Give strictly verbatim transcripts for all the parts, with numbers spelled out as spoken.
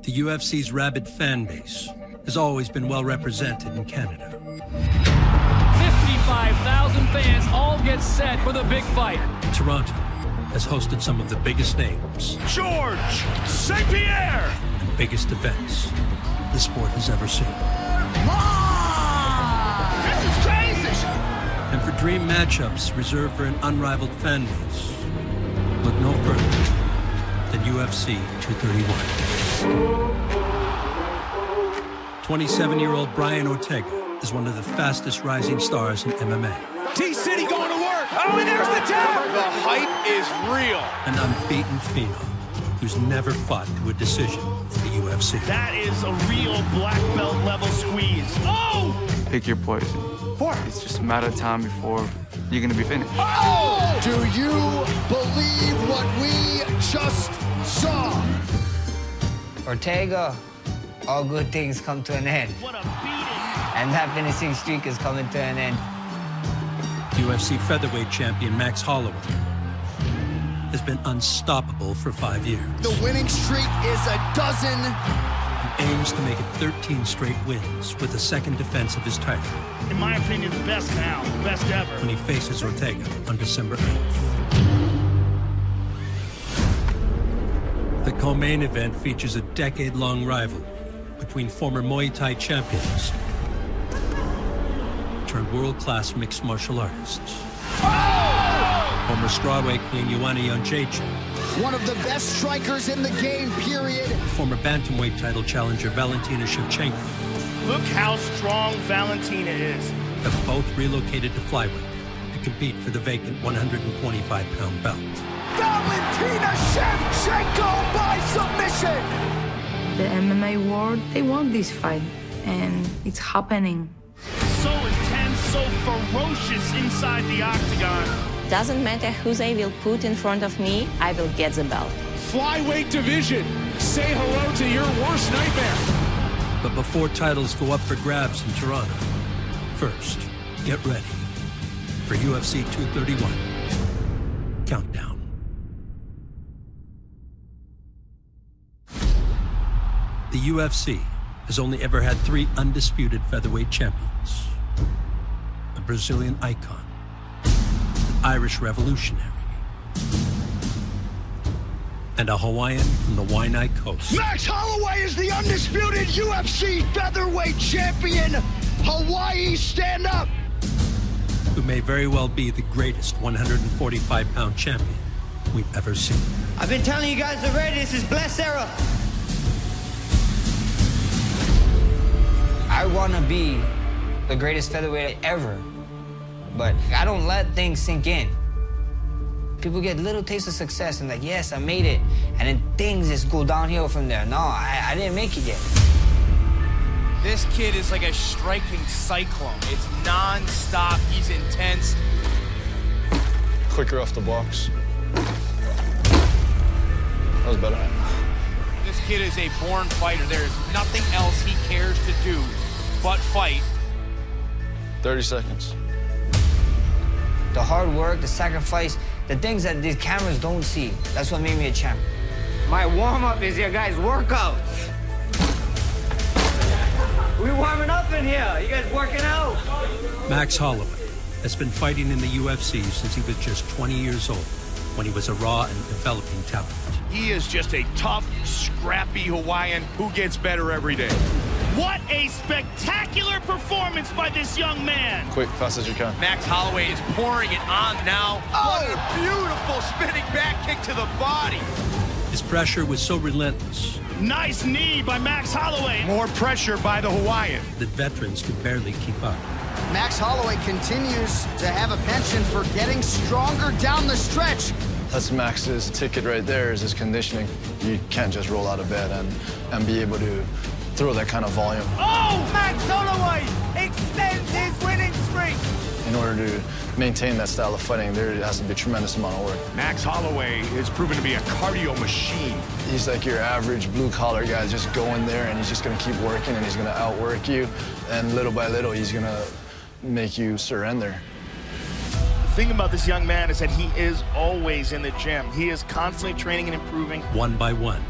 The U F C's rabid fan base has always been well represented in Canada. fifty-five thousand fans all get set for the big fight. Toronto has hosted some of the biggest names. George Saint Pierre! And biggest events the sport has ever seen. Ah! This is crazy! And for dream matchups reserved for an unrivaled fan base, look no further than U F C two thirty-one. twenty-seven-year-old Brian Ortega is one of the fastest rising stars in M M A. T-City going to work. Oh, and there's the tap. The hype is real. An unbeaten phenom who's never fought to a decision in the U F C. That is a real black belt level squeeze. Oh! Pick your poison. Four. It's just a matter of time before you're going to be finished. Oh! Do you believe what we just saw? Ortega, all good things come to an end. What a beating. And that finishing streak is coming to an end. U F C featherweight champion Max Holloway has been unstoppable for five years. The winning streak is a dozen. He aims to make it thirteen straight wins with the second defense of his title. In my opinion, the best now, the best ever. When he faces Ortega on December eighth. The co-main event features a decade-long rivalry between former Muay Thai champions turned world-class mixed martial artists. Oh! Former strawweight queen Joanna Jędrzejczyk. One of the best strikers in the game, period. Former bantamweight title challenger Valentina Shevchenko. Look how strong Valentina is. Have both relocated to flyweight to compete for the vacant one hundred twenty-five pound belt. Valentina Shevchenko by submission! The M M A world, they want this fight, and it's happening. So intense, so ferocious inside the octagon. Doesn't matter who they will put in front of me, I will get the belt. Flyweight division, say hello to your worst nightmare. But before titles go up for grabs in Toronto, first, get ready for U F C two thirty-one Countdown. The U F C has only ever had three undisputed featherweight champions. A Brazilian icon, an Irish revolutionary, and a Hawaiian from the Waianae Coast. Max Holloway is the undisputed U F C featherweight champion. Hawaii, stand up! Who may very well be the greatest one hundred forty-five pound champion we've ever seen. I've been telling you guys already, this is blessed era. I want to be the greatest featherweight ever, but I don't let things sink in. People get little taste of success and like, yes, I made it, and then things just go downhill from there. No, I, I didn't make it yet. This kid is like a striking cyclone. It's non-stop, he's intense. Quicker off the box. That was better. This kid is a born fighter. There is nothing else he cares to do but fight. thirty seconds. The hard work, the sacrifice, the things that these cameras don't see, that's what made me a champ. My warm-up is your guys' workouts. We warming up in here. You guys working out? Max Holloway has been fighting in the U F C since he was just twenty years old, when he was a raw and developing talent. He is just a tough, scrappy Hawaiian who gets better every day. What a spectacular performance by this young man. Quick, fast as you can. Max Holloway is pouring it on now. Oh! What a beautiful spinning back kick to the body. His pressure was so relentless Nice knee by Max Holloway. More pressure by the Hawaiian. that veterans could barely keep up. Max Holloway continues to have a penchant for getting stronger down the stretch. That's Max's ticket right there, is his conditioning. You can't just roll out of bed and, and be able to throw that kind of volume. Oh, Max Holloway extends his winning streak. In order to maintain that style of fighting, there has to be a tremendous amount of work. Max Holloway is proven to be a cardio machine. He's like your average blue-collar guy, just go in there and he's just gonna keep working and he's gonna outwork you. And little by little, he's gonna make you surrender. The thing about this young man is that he is always in the gym. He is constantly training and improving. One by one,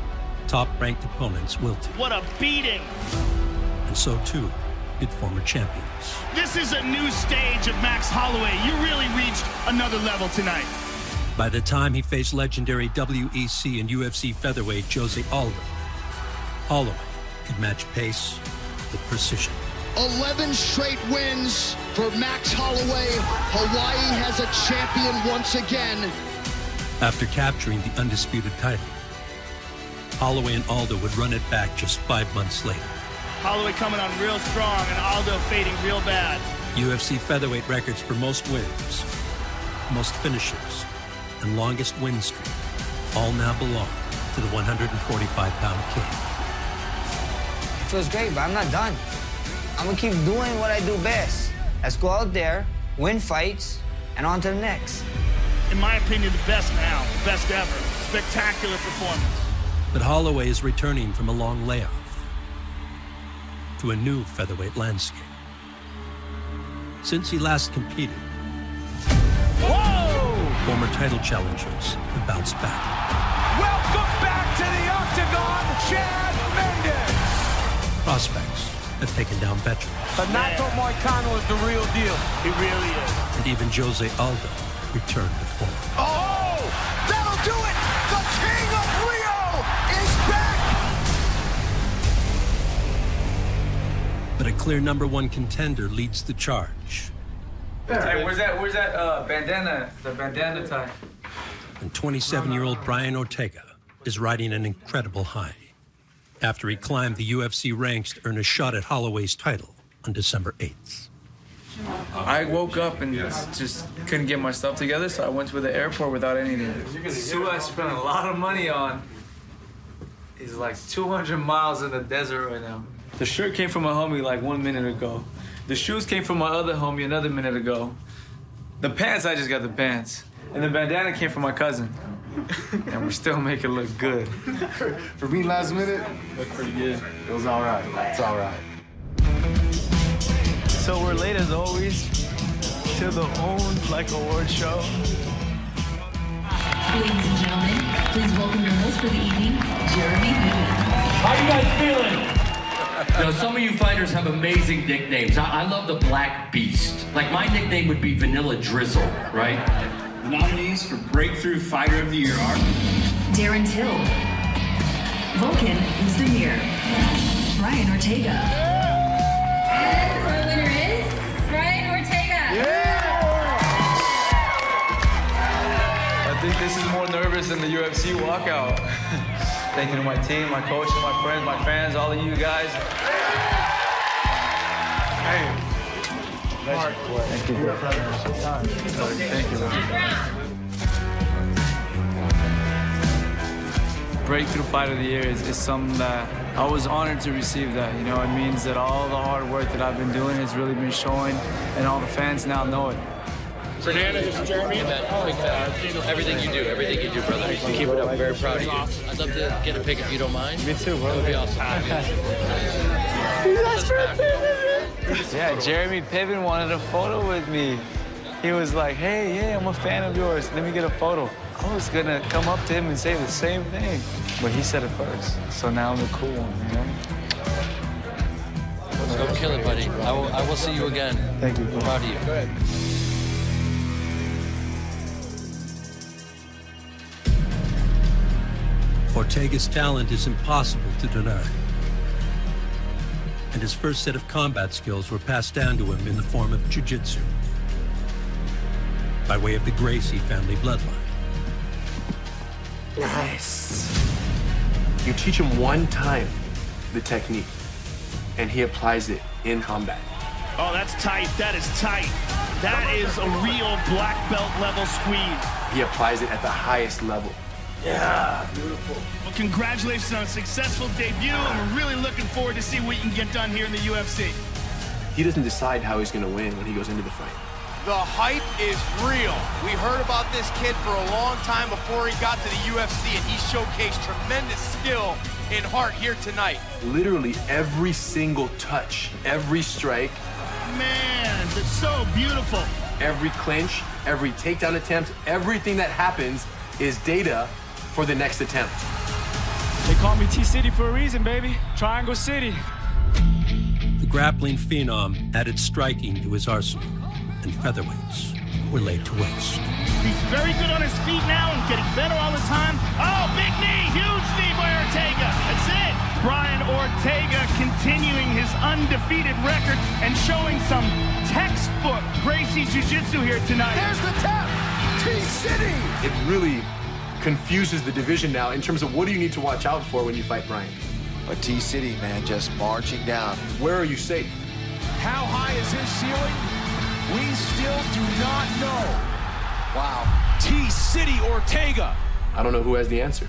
top-ranked opponents wilted. What a beating! And so, too, did former champions. This is a new stage of Max Holloway. You really reached another level tonight. By the time he faced legendary W E C and U F C featherweight Jose Aldo, Holloway could match pace with precision. eleven straight wins for Max Holloway. Hawaii has a champion once again. After capturing the undisputed title, Holloway and Aldo would run it back just five months later. Holloway coming on real strong and Aldo fading real bad. U F C featherweight records for most wins, most finishes, and longest win streak all now belong to the one forty-five pound king. It feels great, but I'm not done. I'm gonna keep doing what I do best. Let's go out there, win fights, and on to the next. In my opinion, the best now, the best ever. Spectacular performance. But Holloway is returning from a long layoff to a new featherweight landscape. Since he last competed, Whoa! former title challengers have bounced back. Welcome back to the octagon, Chad Mendes! Prospects have taken down veterans. Renato Moicano is the real deal. He really is. And even Jose Aldo returned to form. Oh! That'll do it! The King of Rio is back! But a clear number one contender leads the charge. Hey, where's that, where's that uh, bandana, the bandana tie? And twenty-seven-year-old Brian Ortega is riding an incredible high after he climbed the U F C ranks to earn a shot at Holloway's title on December eighth. I woke up and just couldn't get my stuff together, so I went to the airport without anything. The suit I spent a lot of money on is like two hundred miles in the desert right now. The shirt came from my homie like one minute ago. The shoes came from my other homie another minute ago. The pants, I just got the pants. And the bandana came from my cousin. And we're still making it look good. For me, last minute, that's pretty good. It was all right. It's all right. So we're late as always to the Own Like Award show. Ladies and gentlemen, please welcome your host for the evening, Jeremy Piven. How you guys feeling? You know, some of you fighters have amazing nicknames. I, I love the Black Beast. Like, my nickname would be Vanilla Drizzle, right? The nominees for Breakthrough Fighter of the Year are Darren Till, Volkan Oezdemir, Brian Ortega. And our winner is Brian Ortega. I think this is more nervous than the U F C walkout. Thank you to my team, my coaches, my friends, my fans, all of you guys. Hey, Mark, thank you. Thank you. Breakthrough Fight of the Year is, is something that I was honored to receive that. You know, it means that all the hard work that I've been doing has really been showing, and all the fans now know it. Fernando, this is Jeremy. Big fan. Everything you do, everything you do, brother. You keep it up. I'm very proud of you. I'd love to get a pic if you don't mind. Me too, bro. It would be awesome. Yeah, Jeremy Piven wanted a photo with me. He was like, hey, yeah, I'm a fan of yours. Let me get a photo. I was gonna come up to him and say the same thing, but he said it first. So now I'm the cool one, you know? Let's go kill it, buddy. I will, I will see you again. Thank you. I'm proud of you. Go ahead. Ortega's talent is impossible to deny. And his first set of combat skills were passed down to him in the form of jiu-jitsu, by way of the Gracie family bloodline. Nice. You teach him one time the technique, and he applies it in combat. Oh, that's tight. That is tight. That is a real black belt level squeeze. He applies it at the highest level. Yeah, beautiful. Well, congratulations on a successful debut, and we're really looking forward to see what you can get done here in the U F C. He doesn't decide how he's going to win when he goes into the fight. The hype is real. We heard about this kid for a long time before he got to the U F C, and he showcased tremendous skill and heart here tonight. Literally every single touch, every strike. Man, that's so beautiful. Every clinch, every takedown attempt, everything that happens is data for the next attempt. They call me T-City for a reason, baby. Triangle City. The grappling phenom added striking to his arsenal, and featherweights were laid to waste. He's very good on his feet now and getting better all the time. Oh, big knee, huge knee by Ortega. That's it. Brian Ortega continuing his undefeated record and showing some textbook Gracie Jiu-Jitsu here tonight. There's the tap. T-City. It really confuses the division now in terms of what do you need to watch out for when you fight Brian. But T-City, man, just marching down. Where are you safe? How high is his ceiling? We still do not know. Wow. T-City Ortega. I don't know who has the answer.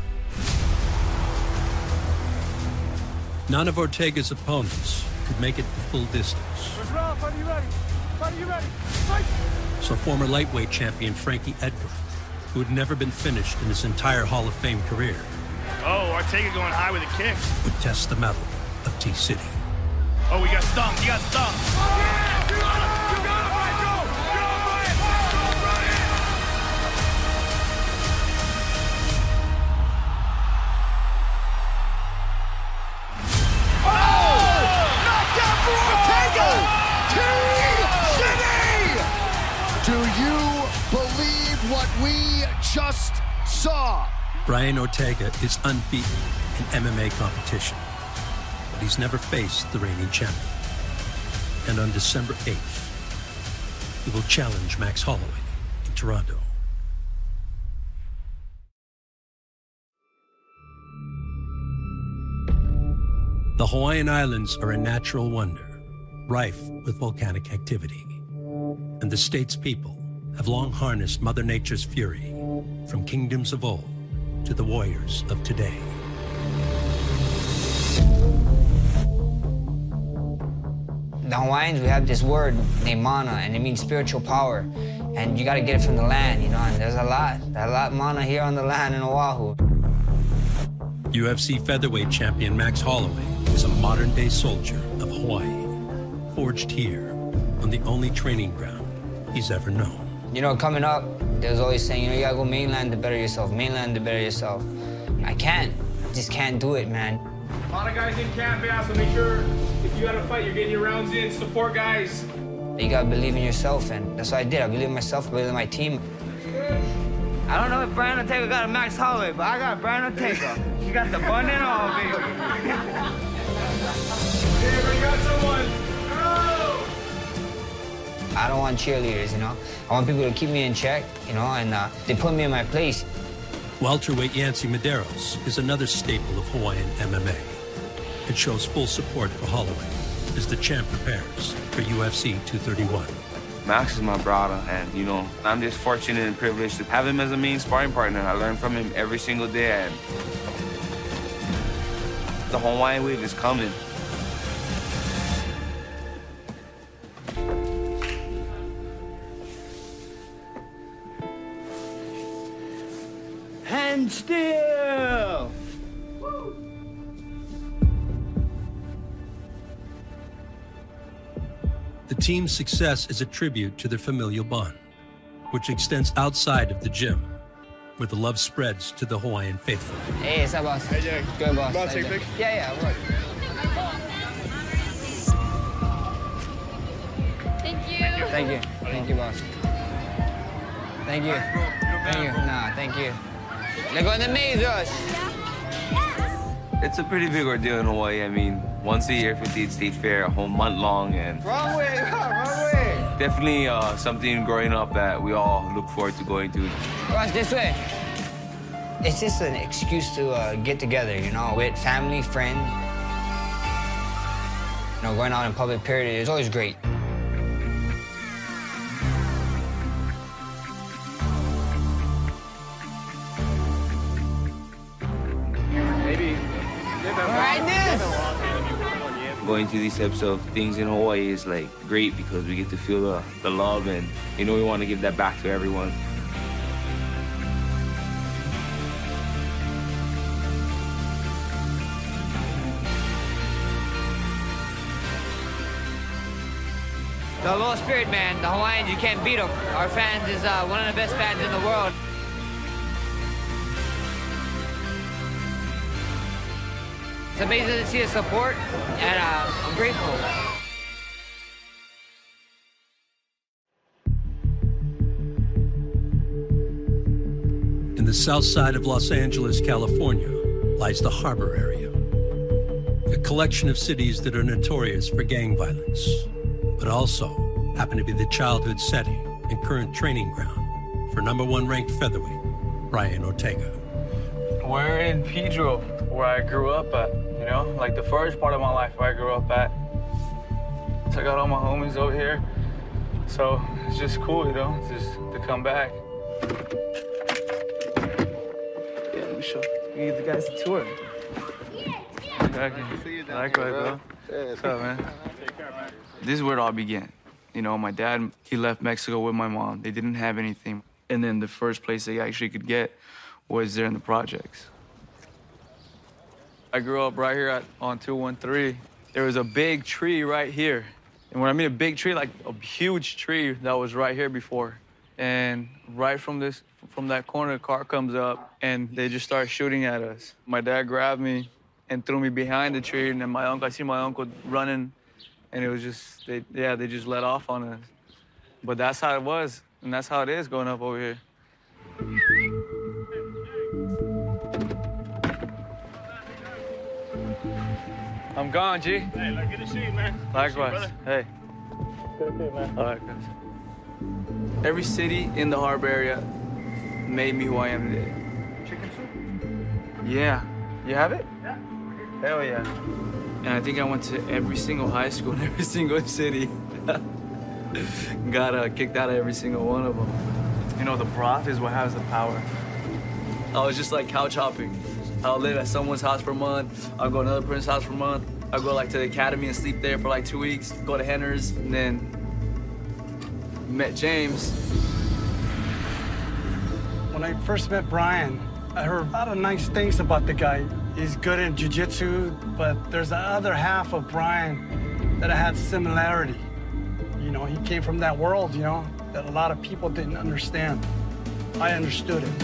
None of Ortega's opponents could make it the full distance. Ralph, are you ready? Are you ready? Fight! So former lightweight champion Frankie Edgar, who had never been finished in his entire Hall of Fame career, Oh, Ortega going high with a kick. would test the mettle of T-City. Oh, we got stung. He got stung. Oh, yeah! You got him! You got him, Brian! Go! Go, Brian! Go, Brian! Oh! Knockdown for Ortega! T-City! Do you believe what we just saw? Brian Ortega is unbeaten in M M A competition, but he's never faced the reigning champion. And on December eighth, he will challenge Max Holloway in Toronto. The Hawaiian Islands are a natural wonder, rife with volcanic activity. And the state's people have long harnessed Mother Nature's fury from kingdoms of old to the warriors of today. The Hawaiians, we have this word named mana, and it means spiritual power. And you gotta get it from the land, you know, and there's a lot. There's a lot of mana here on the land in Oahu. U F C featherweight champion Max Holloway is a modern-day soldier of Hawaii, forged here on the only training ground he's ever known. You know, coming up, they was always saying, you know, you gotta go mainland to better yourself, mainland to better yourself. I can't. I just can't do it, man. A lot of guys in camp, yeah, so make sure if you gotta fight, you're getting your rounds in, support guys. You gotta believe in yourself, and that's what I did. I believe in myself, I believe in my team. I don't know if Brian Ortega got a Max Holloway, but I got Brian Ortega. He got the bun and all, baby. Hey, bring out someone. Go! I don't want cheerleaders, you know? I want people to keep me in check, you know, and uh, they put me in my place. Welterweight Yancy Medeiros is another staple of Hawaiian M M A. It shows full support for Holloway as the champ prepares for U F C two thirty-one. Max is my brother, and, you know, I'm just fortunate and privileged to have him as a main sparring partner. I learn from him every single day, and the Hawaiian wave is coming. Hand still! The team's success is a tribute to their familial bond, which extends outside of the gym, where the love spreads to the Hawaiian faithful. Hey, what's up, boss? Hey, Jay. Good, boss. Boss, take a pic? Yeah, yeah, what? Thank you. Thank you. Thank you, boss. Thank you. Thank you. Nah, thank you. They're going to maze us. It's a pretty big ordeal in Hawaii. I mean, once a year, fifteenth State Fair, a whole month long, and Wrong way, wrong way. definitely uh, something growing up that we all look forward to going to. Watch this way. It's just an excuse to uh, get together, you know, with family, friends. You know, going out in public, period, is always great. Maybe. Right this. Going to these types of things in Hawaii is like great because we get to feel the, the love, and you know we want to give that back to everyone. The Aloha Spirit, man. The Hawaiians, you can't beat them. Our fans is uh, one of the best fans in the world. It's amazing to see the support, and uh, I'm grateful. In the south side of Los Angeles, California, lies the Harbor area, a collection of cities that are notorious for gang violence, but also happen to be the childhood setting and current training ground for number one ranked featherweight, Brian Ortega. We're in Pedro, where I grew up at, you know, like the first part of my life where I grew up at. So I got all my homies over here, so it's just cool, you know, just to come back. Yeah, let me show you give the guys a tour. Okay. Likewise, bro. What's up, man? This is where it all began. You know, my dad, he left Mexico with my mom. They didn't have anything. And then the first place they actually could get was there in the projects. I grew up right here at, on two one three. There was a big tree right here. And when I mean a big tree, like a huge tree that was right here before. And right from this, from that corner, a car comes up and they just start shooting at us. My dad grabbed me and threw me behind the tree, and then my uncle, I see my uncle running, and it was just, they, yeah, they just let off on us. But that's how it was, and that's how it is growing up over here. I'm gone, G. Hey, look, good to see you, man. Likewise. You, hey. Good to see you, man. All right, guys. Every city in the Harbor area made me who I am today. Chicken soup? Yeah. You have it? Yeah. Hell yeah. And I think I went to every single high school in every single city. Got uh, kicked out of every single one of them. You know, the broth is what has the power. I was just like couch hopping. I'll live at someone's house for a month. I'll go to another person's house for a month. I'll go like to the academy and sleep there for like two weeks. Go to Henner's, and then met James. When I first met Brian, I heard a lot of nice things about the guy. He's good in jiu-jitsu, but there's the other half of Brian that I had similarity. You know, he came from that world, you know, that a lot of people didn't understand. I understood it.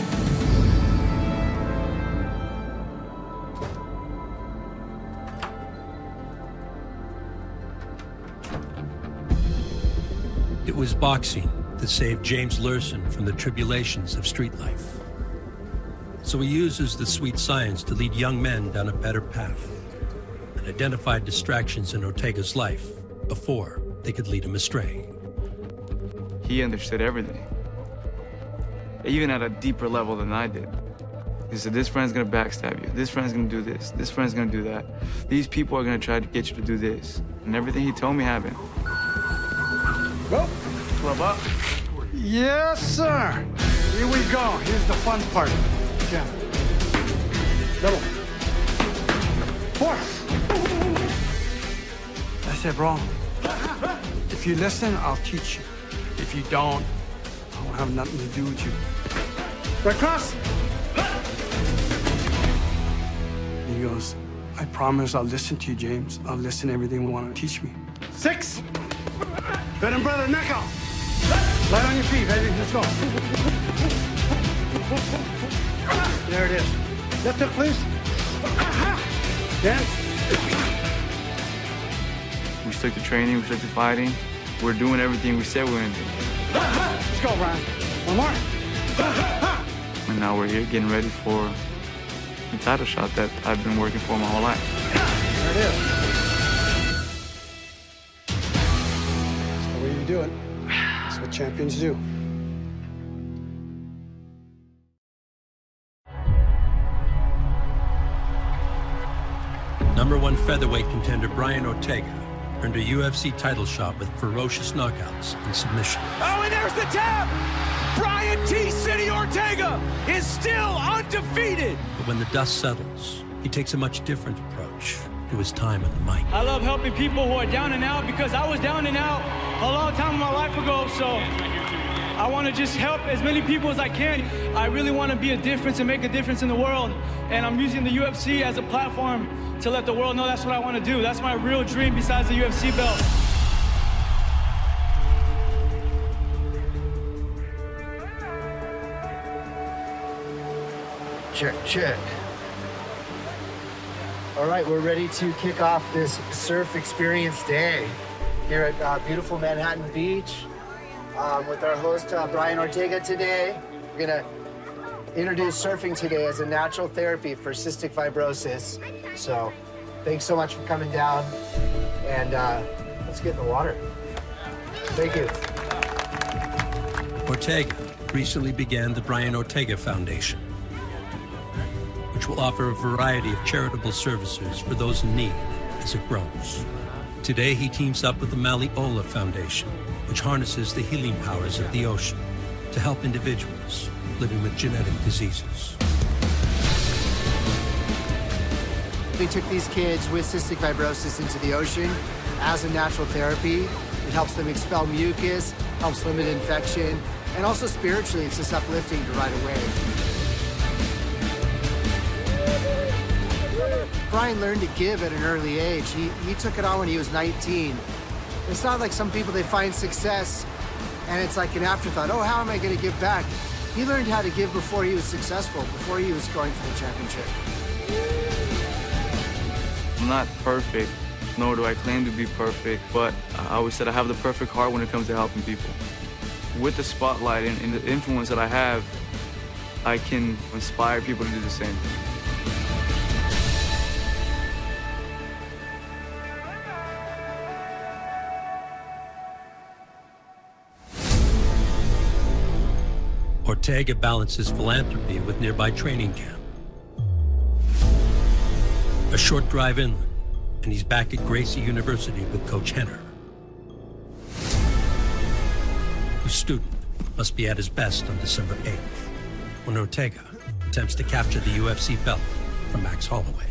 It was boxing that saved James Lurson from the tribulations of street life. So he uses the sweet science to lead young men down a better path and identified distractions in Ortega's life before they could lead him astray. He understood everything, even at a deeper level than I did. He said, this friend's gonna backstab you. This friend's gonna do this. This friend's gonna do that. These people are gonna try to get you to do this. And everything he told me happened. Go. Club up. Yes, sir. Here we go. Here's the fun part. Yeah. Double. Four. That's it, bro. If you listen, I'll teach you. If you don't, I won't have nothing to do with you. Right cross. He goes, I promise I'll listen to you, James. I'll listen to everything you want to teach me. Six. Good and brother, neck out. Light on your feet, baby. Let's go. There it is. Left hook, please. Then. We stuck to training, we stuck to fighting. We're doing everything we said we were gonna do. Let's go, Brian. One more. And now we're here getting ready for the title shot that I've been working for my whole life. There it is. That's the way you do it. That's what champions do. Number one featherweight contender Brian Ortega earned a U F C title shot with ferocious knockouts and submissions. Oh, and there's the tap! Brian T. City Ortega is still undefeated! But when the dust settles, he takes a much different approach to his time on the mic. I love helping people who are down and out because I was down and out a long time in my life ago, so I want to just help as many people as I can. I really want to be a difference and make a difference in the world, and I'm using the U F C as a platform to let the world know that's what I want to do. That's my real dream besides the U F C belt. Check, check. All right, we're ready to kick off this surf experience day here at uh, beautiful Manhattan Beach um, with our host, uh, Brian Ortega today. We're gonna introduce surfing today as a natural therapy for cystic fibrosis. So thanks so much for coming down, and uh, let's get in the water. Thank you. Ortega recently began the Brian Ortega Foundation, which will offer a variety of charitable services for those in need as it grows. Today, he teams up with the Maliola Foundation, which harnesses the healing powers of the ocean to help individuals living with genetic diseases. They took these kids with cystic fibrosis into the ocean as a natural therapy. It helps them expel mucus, helps limit infection, and also spiritually, it's just uplifting to ride a wave. Brian learned to give at an early age. He, he took it on when he was nineteen. It's not like some people, they find success and it's like an afterthought. Oh, how am I going to give back? He learned how to give before he was successful, before he was going for the championship. I'm not perfect, nor do I claim to be perfect, but I always said I have the perfect heart when it comes to helping people. With the spotlight and, and the influence that I have, I can inspire people to do the same. Ortega balances philanthropy with nearby training camp. A short drive inland, and he's back at Gracie University with Coach Henner, whose student must be at his best on December eighth, when Ortega attempts to capture the U F C belt from Max Holloway.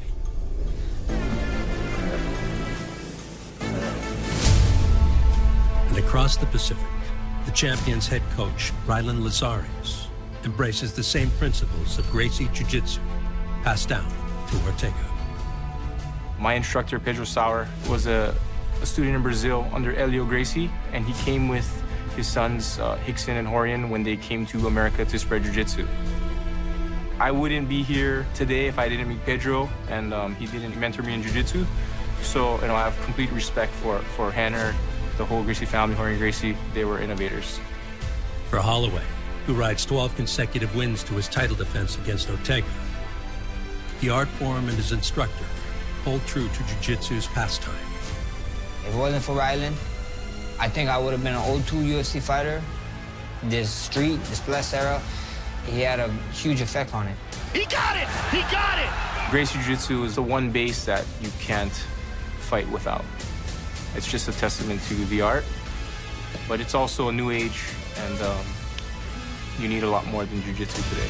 And across the Pacific, the champion's head coach, Rylan Lazares, embraces the same principles of Gracie Jiu-Jitsu passed down to Ortega. My instructor, Pedro Sauer, was a, a student in Brazil under Helio Gracie, and he came with his sons, uh, Rickson and Rorion, when they came to America to spread Jiu-Jitsu. I wouldn't be here today if I didn't meet Pedro, and um, he didn't mentor me in Jiu-Jitsu. So, you know, I have complete respect for, for Henner, the whole Gracie family, Rorion Gracie. They were innovators. For Holloway, who rides twelve consecutive wins to his title defense against Ortega, the art form and his instructor hold true to Jiu-Jitsu's pastime. If it wasn't for Rylan, I think I would have been an oh two U F C fighter. This street, this blessed era, he had a huge effect on it. He got it! He got it! Gracie Jiu-Jitsu is the one base that you can't fight without. It's just a testament to the art, but it's also a new age, and um, you need a lot more than Jiu-Jitsu today.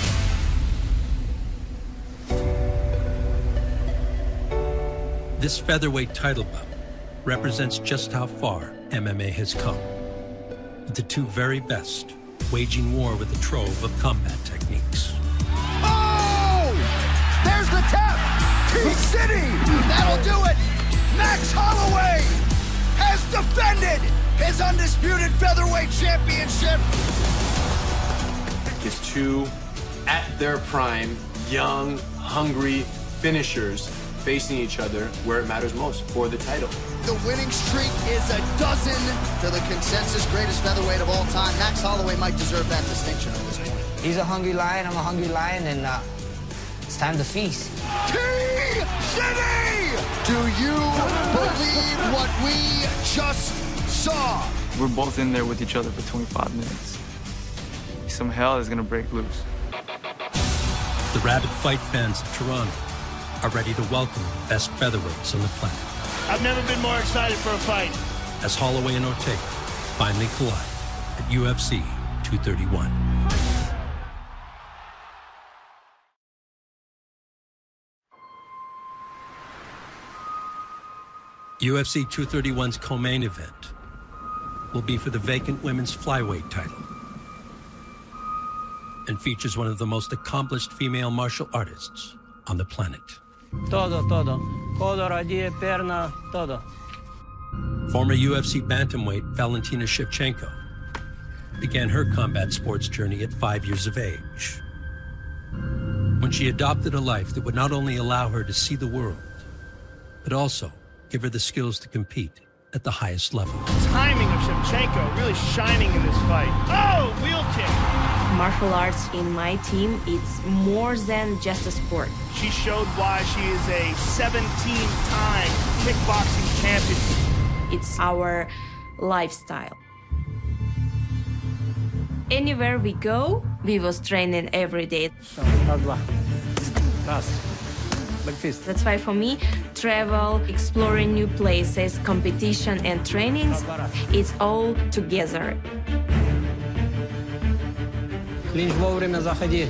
This featherweight title bout represents just how far M M A has come, with the two very best waging war with a trove of combat techniques. Oh! There's the tap! T-City! That'll do it! Max Holloway has defended his undisputed featherweight championship. It's two, at their prime, young, hungry finishers facing each other where it matters most, for the title. The winning streak is a dozen to the consensus greatest featherweight of all time. Max Holloway might deserve that distinction at this point. He's a hungry lion, I'm a hungry lion, and uh, it's time to feast. T-City! Do you believe what we just saw? We're both in there with each other for twenty-five minutes. Some hell is gonna break loose. The rabid fight fans of Toronto are ready to welcome the best featherweights on the planet. I've never been more excited for a fight. As Holloway and Ortega finally collide at U F C two thirty-one. U F C two thirty-one's co-main event will be for the vacant women's flyweight title and features one of the most accomplished female martial artists on the planet. Todo, todo. Codo, rodilla, perna, todo. Former U F C bantamweight Valentina Shevchenko began her combat sports journey at five years of age, when And she adopted a life that would not only allow her to see the world, but also give her the skills to compete at the highest level. Timing of Shevchenko really shining in this fight. Oh, wheel kick. Martial arts in my team, it's more than just a sport. She showed why she is a seventeen-time kickboxing champion. It's our lifestyle. Anywhere we go, we was training every day. That's why for me, travel, exploring new places, competition and trainings, it's all together. Клинч вовремя заходи.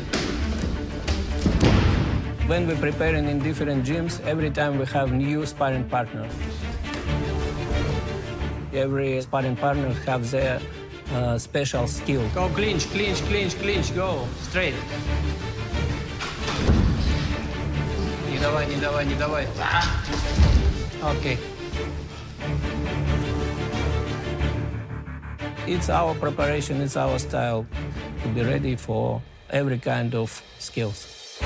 When we're preparing in different gyms, every time we have new sparring partners. Every sparring partner have their uh, special skill. Go clinch, clinch, clinch, clinch, go straight. Не давай, не давай, не давай. Okay. It's our preparation, it's our style to be ready for every kind of skills.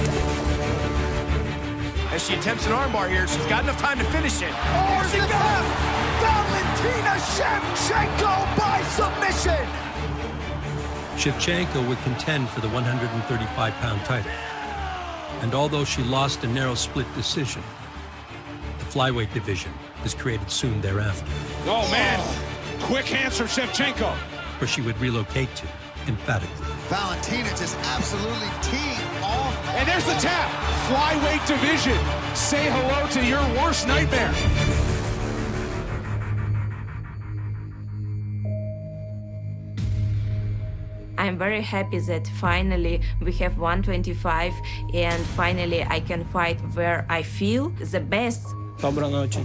As she attempts an armbar here, she's got enough time to finish it. Oh, she got Valentina Shevchenko by submission! Shevchenko would contend for the one hundred thirty-five pound title. And although she lost a narrow split decision, the flyweight division was created soon thereafter. Oh, man. Quick hands from Shevchenko. Where she would relocate to, emphatically. Valentina just absolutely teeing off. And there's the tap. Flyweight division. Say hello to your worst nightmare. I'm very happy that finally we have one twenty-five and finally I can fight where I feel the best. Доброй ночи.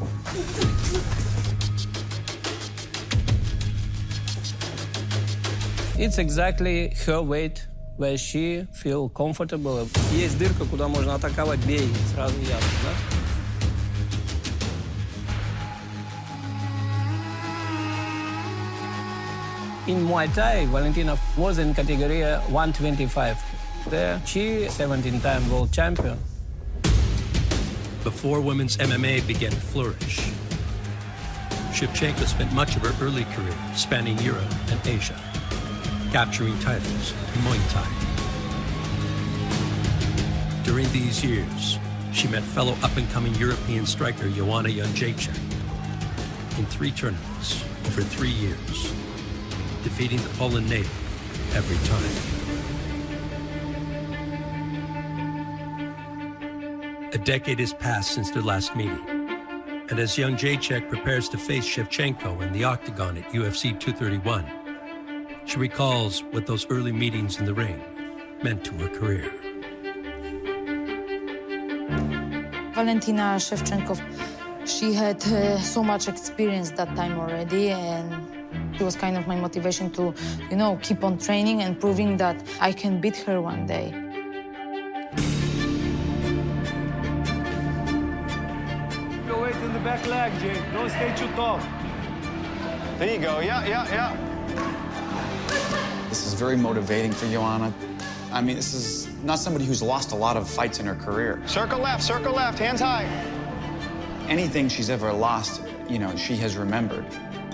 It's exactly her weight, where she feel comfortable. Есть дырка, куда можно атаковать, бей, сразу ясно, да? In Muay Thai, Valentina was in category one twenty-five. There, she seventeen-time world champion. Before women's M M A began to flourish, Shevchenko spent much of her early career spanning Europe and Asia, capturing titles in Muay Thai. During these years, she met fellow up-and-coming European striker Joanna Jędrzejczyk in three tournaments over three years, defeating the Poland native every time. A decade has passed since their last meeting, and as Jędrzejczyk prepares to face Shevchenko in the octagon at U F C two thirty-one, she recalls what those early meetings in the ring meant to her career. Valentina Shevchenko, she had uh, so much experience that time already, and it was kind of my motivation to, you know, keep on training and proving that I can beat her one day. Go weight in the back leg, Jay. Don't stay too tall. There you go. Yeah, yeah, yeah. This is very motivating for Joanna. I mean, this is not somebody who's lost a lot of fights in her career. Circle left, circle left, hands high. Anything she's ever lost, you know, she has remembered.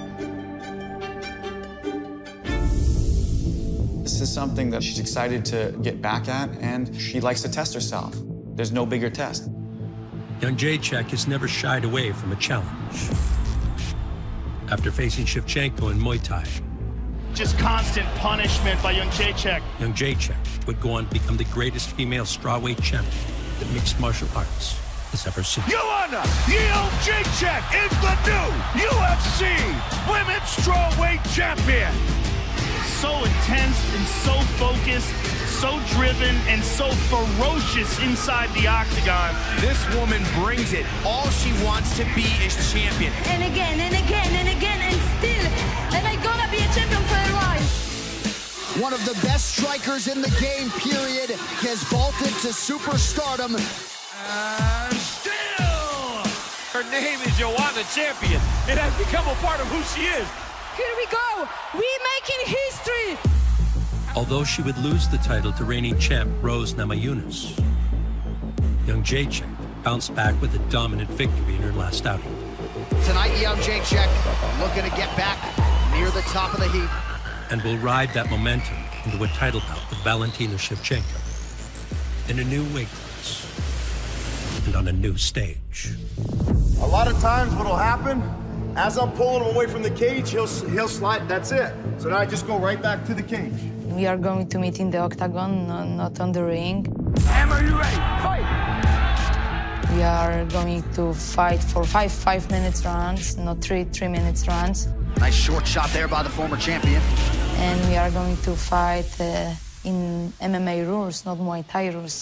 This is something that she's excited to get back at, and she likes to test herself. There's no bigger test. Jędrzejczyk has never shied away from a challenge. After facing Shevchenko in Muay Thai, just constant punishment by Jędrzejczyk. Jędrzejczyk would go on to become the greatest female strawweight champion that mixed martial arts has ever seen. Joanna Jędrzejczyk is the new U F C Women's Strawweight Champion. So intense and so focused, so driven and so ferocious inside the octagon. This woman brings it. All she wants to be is champion. And again, and again, and again, and still. And I'm gonna be a champion for a while. One of the best strikers in the game, period, has vaulted to superstardom. And still, her name is Joanna Champion. It has become a part of who she is. Here we go. We're making history. Although she would lose the title to reigning champ Rose Namajunas, Jędrzejczyk bounced back with a dominant victory in her last outing. Tonight, Jędrzejczyk looking to get back near the top of the heap. And will ride that momentum into a title bout with Valentina Shevchenko in a new weight class and on a new stage. A lot of times what'll happen, as I'm pulling him away from the cage, he'll, he'll slide, that's it. So now I just go right back to the cage. We are going to meet in the octagon, no, not on the ring. Em, are you ready? Fight! We are going to fight for five five minutes rounds, not three three minutes rounds. Nice short shot there by the former champion. And we are going to fight uh, in M M A rules, not Muay Thai rules.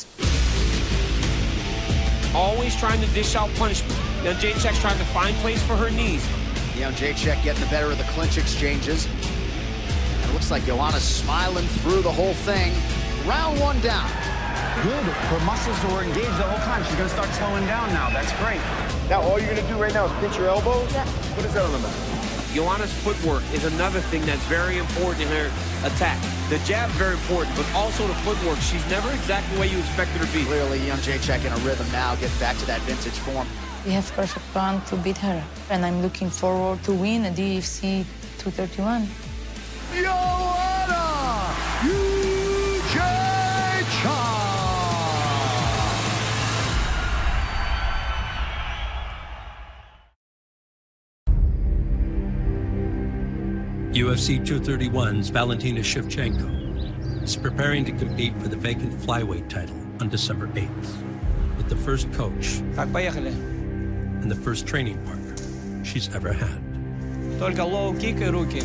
Always trying to dish out punishment. Jędrzejczyk's trying to find place for her knees. Jędrzejczyk getting the better of the clinch exchanges. And it looks like Joanna's smiling through the whole thing. Round one down. Good. Her muscles were engaged the whole time. She's going to start slowing down now. That's great. Now all you're going to do right now is pinch your elbows? Yeah. What is that on the mat? Joanna's footwork is another thing that's very important in her attack. The jab's very important, but also the footwork. She's never exactly where you expect her to be. Clearly, Jędrzejczyk in a rhythm now, gets back to that vintage form. We have perfect plan to beat her, and I'm looking forward to win a D F C two thirty-one. Joanna Jędrzejczyk! U F C two thirty-one's Valentina Shevchenko is preparing to compete for the vacant flyweight title on December eighth with the first coach and the first training partner she's ever had. Только low kick и руки.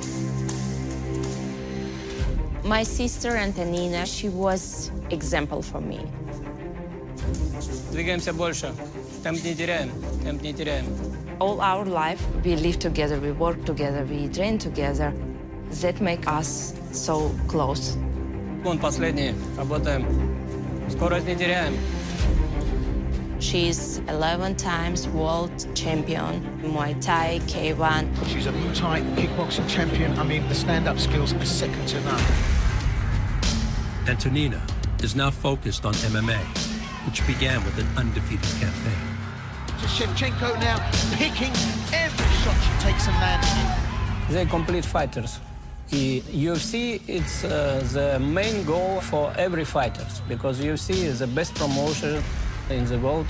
My sister Antonina, she was example for me. Двигаемся больше. Темп не теряем. Темп не теряем. All our life, we live together, we work together, we train together. That make us so close. Он последний. Работаем. Скорость не теряем. She's eleven times world champion, Muay Thai, K one. She's a Muay Thai kickboxing champion. I mean, the stand-up skills are second to none. Antonina is now focused on M M A, which began with an undefeated campaign. Shevchenko now picking every shot she takes and landing. They're complete fighters. The U F C, it's uh, the main goal for every fighter because U F C is the best promotion in the world.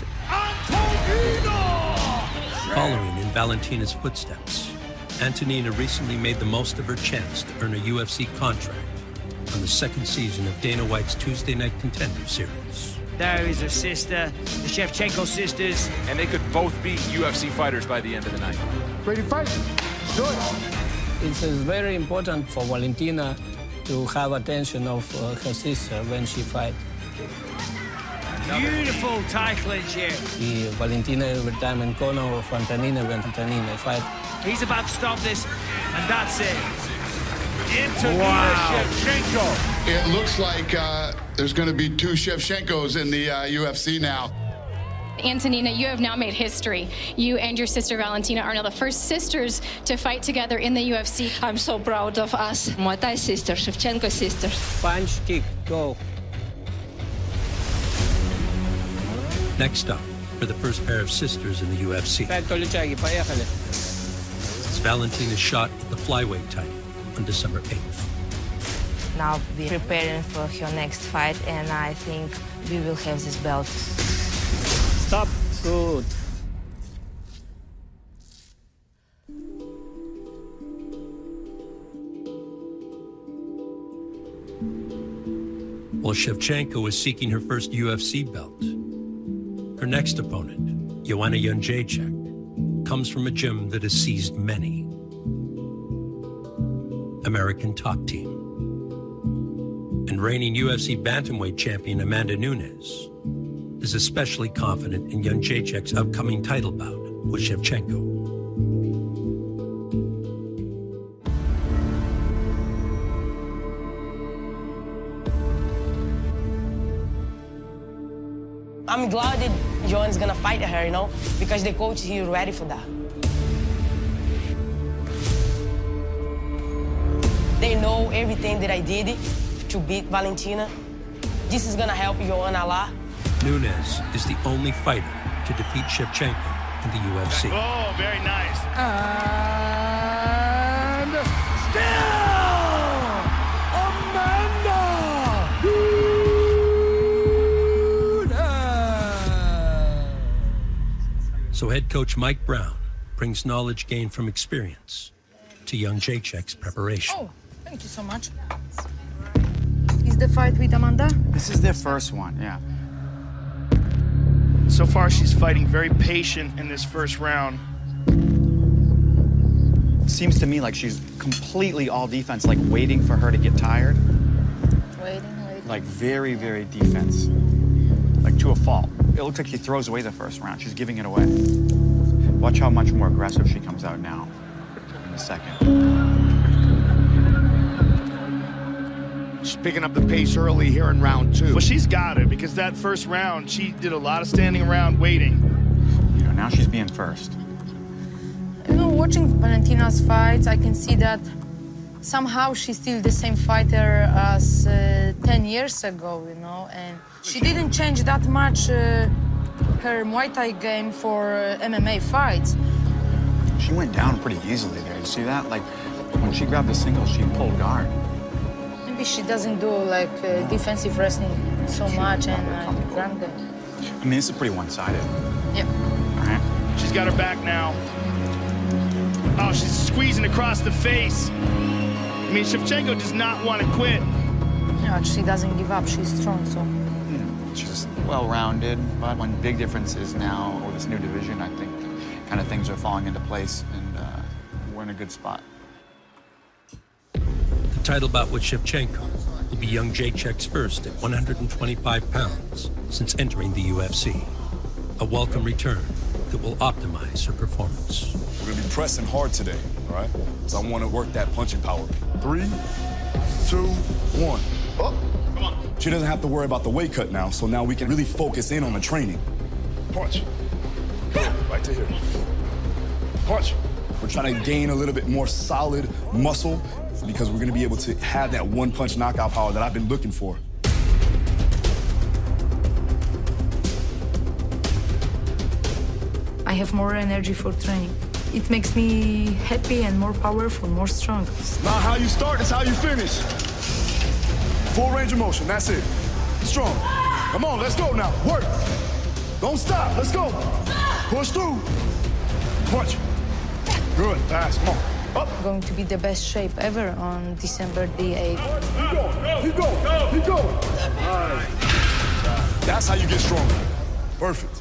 Following in Valentina's footsteps, Antonina recently made the most of her chance to earn a U F C contract on the second season of Dana White's Tuesday Night Contender Series. There is her sister, the Shevchenko sisters. And they could both be U F C fighters by the end of the night. Ready to fight? Let's do it. It's uh, very important for Valentina to have attention of uh, her sister when she fight. Beautiful title here. И Valentina every time in corner of Antonina when Antonina fight. He's about to stop this, and that's it. Antonina wow. Shevchenko. It looks like uh, there's going to be two Shevchenkos in the uh, U F C now. Antonina, you have now made history. You and your sister Valentina are now the first sisters to fight together in the U F C. I'm so proud of us. Muay Thai sisters, Shevchenko sisters. Punch, kick, go. Next up, for the first pair of sisters in the U F C, it's Valentina's shot at the flyweight title on December eighth. Now we're preparing for her next fight, and I think we will have this belt. Stop. Good. While Shevchenko is seeking her first U F C belt, her next opponent, Joanna Jędrzejczyk, comes from a gym that has seized many. American Top Team. And reigning U F C bantamweight champion Amanda Nunes is especially confident in Jędrzejczyk's upcoming title bout with Shevchenko. I'm glad that Joan's gonna fight her, you know, because the coach is ready for that. They know everything that I did, to beat Valentina. This is gonna help Joanna a lot. Nunes is the only fighter to defeat Shevchenko in the U F C. Oh, very nice. And still Amanda Nunes. So head coach Mike Brown brings knowledge gained from experience to young Jacek's preparation. Oh, thank you so much. Is the fight with Amanda? This is their first one, yeah. So far, she's fighting very patient in this first round. It seems to me like she's completely all defense, like waiting for her to get tired. Waiting, waiting. Like very, very defense. Like to a fault. It looks like she throws away the first round. She's giving it away. Watch how much more aggressive she comes out now in a second. She's picking up the pace early here in round two. Well, she's got it, because that first round, she did a lot of standing around waiting. You know, now she's being first. You know, watching Valentina's fights, I can see that somehow she's still the same fighter as uh, ten years ago, you know, and she didn't change that much uh, her Muay Thai game for uh, M M A fights. She went down pretty easily there. You see that? Like, when she grabbed the single, she pulled guard. Maybe she doesn't do like uh, defensive wrestling so much and uh, ground game. I mean, this is pretty one-sided. Yeah. All right. She's got her back now. Oh, she's squeezing across the face. I mean, Shevchenko does not want to quit. Yeah, she doesn't give up. She's strong, so. Yeah, she's well-rounded, but one big difference is now, with this new division, I think kind of things are falling into place, and uh, we're in a good spot. The title bout with Shevchenko will be young Jacek's first at one hundred twenty-five pounds since entering the U F C. A welcome return that will optimize her performance. We're gonna be pressing hard today, all right? So I want to work that punching power. Three, two, one. Up. Come on. She doesn't have to worry about the weight cut now, so now we can really focus in on the training. Punch. Right to here. Punch. We're trying to gain a little bit more solid muscle because we're going to be able to have that one-punch knockout power that I've been looking for. I have more energy for training. It makes me happy and more powerful, more strong. Not how you start, it's how you finish. Full range of motion, that's it. Strong. Come on, let's go now. Work. Don't stop, let's go. Push through. Punch. Good, fast, come on. Up. Going to be the best shape ever on December the eighth. Keep going, keep going, keep going. All right. That's how you get stronger. Perfect.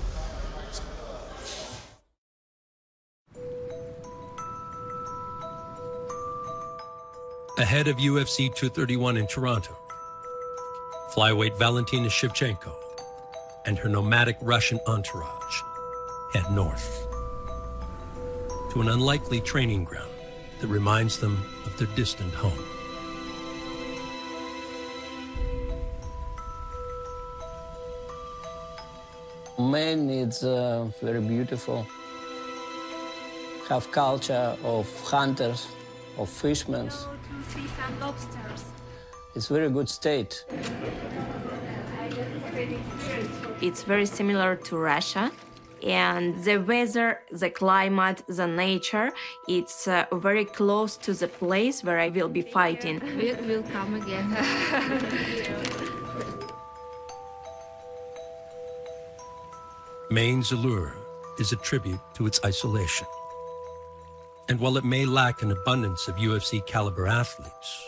Ahead of U F C two thirty-one in Toronto, flyweight Valentina Shevchenko and her nomadic Russian entourage head north to an unlikely training ground that reminds them of their distant home. Maine is uh, very beautiful. Have culture of hunters, of fishermen. See some lobsters. It's a very good state. It's very similar to Russia. And the weather, the climate, the nature, it's uh, very close to the place where I will be fighting. We'll, we'll come again. Maine's allure is a tribute to its isolation. And while it may lack an abundance of U F C caliber athletes,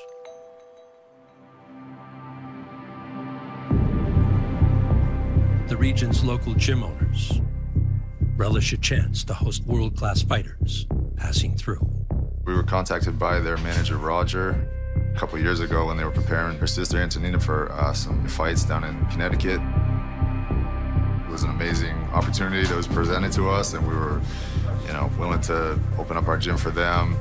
the region's local gym owners relish a chance to host world-class fighters passing through. We were contacted by their manager, Roger, a couple years ago when they were preparing her sister, Antonina, for uh, some fights down in Connecticut. It was an amazing opportunity that was presented to us, and we were, you know, willing to open up our gym for them.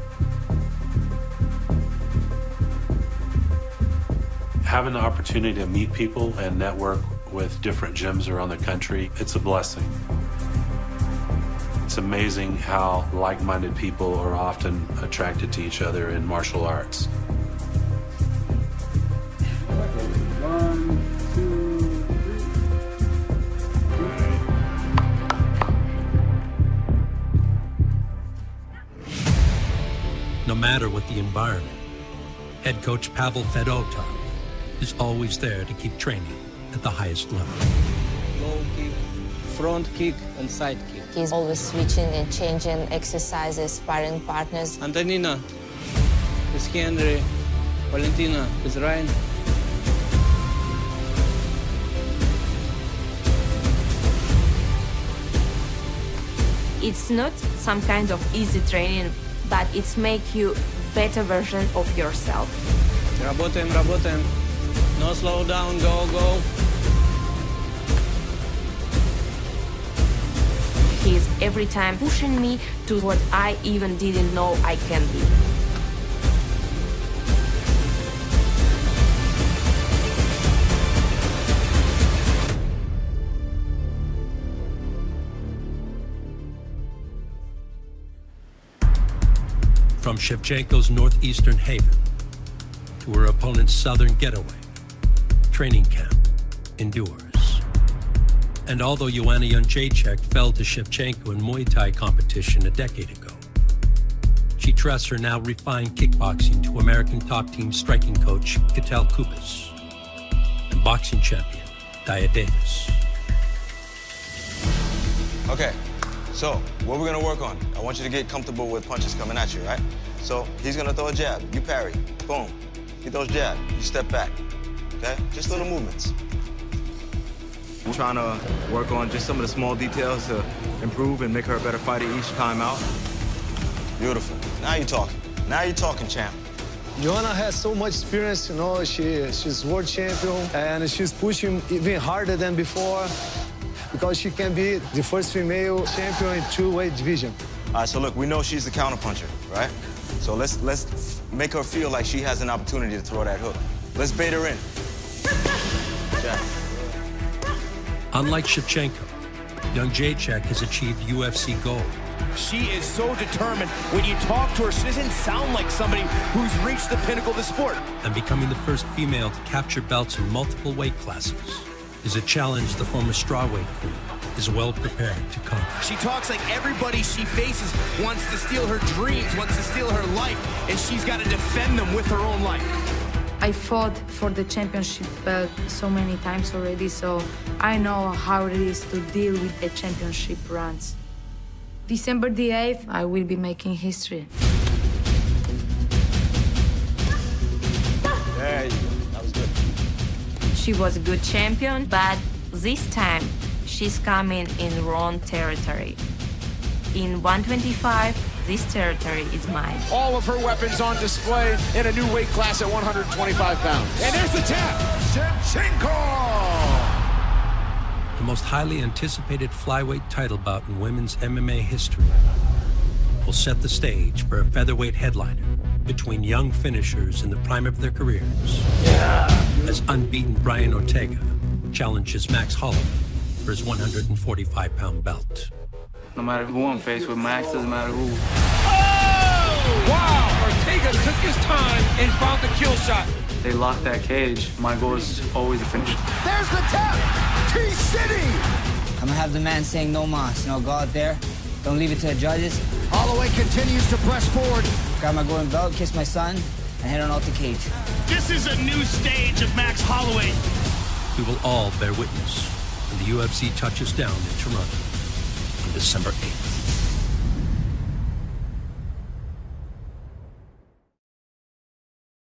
Having the opportunity to meet people and network with different gyms around the country, it's a blessing. It's amazing how like-minded people are often attracted to each other in martial arts. matter what the environment, head coach Pavel Fedotov is always there to keep training at the highest level. Low kick, front kick, and side kick. He's always switching and changing exercises, sparring partners. Antonina is Henry, Valentina is Ryan. It's not some kind of easy training, but it's make you better version of yourself. Работаем, работаем. No slow down, go, go. He's every time pushing me to what I even didn't know I can be. From Shevchenko's northeastern haven to her opponent's southern getaway, training camp endures. And although Joanna Jędrzejczyk fell to Shevchenko in Muay Thai competition a decade ago, she trusts her now refined kickboxing to American top team striking coach Ketel Kubis and boxing champion Daya Davis. Okay, so what we're gonna work on, I want you to get comfortable with punches coming at you, right? So he's gonna throw a jab, you parry, boom. He throws jab, you step back, okay? Just little movements. I'm trying to work on just some of the small details to improve and make her a better fighter each time out. Beautiful. Now you're talking. Now you're talking, champ. Joanna has so much experience, you know, she, she's world champion, and she's pushing even harder than before because she can be the first female champion in two-weight division. All right, so look, we know she's the counterpuncher, right? So let's, let's make her feel like she has an opportunity to throw that hook. Let's bait her in. Jab. Unlike Shevchenko, Jędrzejczyk has achieved U F C gold. She is so determined. When you talk to her, she doesn't sound like somebody who's reached the pinnacle of the sport. And becoming the first female to capture belts in multiple weight classes is a challenge the former strawweight queen is well prepared to conquer. She talks like everybody she faces wants to steal her dreams, wants to steal her life, and she's got to defend them with her own life. I fought for the championship belt so many times already, so I know how it is to deal with the championship runs. December the eighth, I will be making history. There you go. That was good. She was a good champion, but this time she's coming in wrong territory. In one twenty-five, this territory is mine. All of her weapons on display in a new weight class at one twenty-five pounds. And there's the tap. Shevchenko! The most highly anticipated flyweight title bout in women's M M A history will set the stage for a featherweight headliner between young finishers in the prime of their careers. Yeah. As unbeaten Brian Ortega challenges Max Holloway for his one forty-five pound belt. No matter who I'm faced with, Max, doesn't matter who. Oh! Wow! Ortega took his time and found the kill shot. They lock that cage. My goal is always to finish. There's the tap! T-City! I'm gonna have the man saying no mas. You know, go out there. Don't leave it to the judges. Holloway continues to press forward. Grab my golden belt, kiss my son, and head on out the cage. This is a new stage of Max Holloway. We will all bear witness when the U F C touches down in Toronto on December eighth.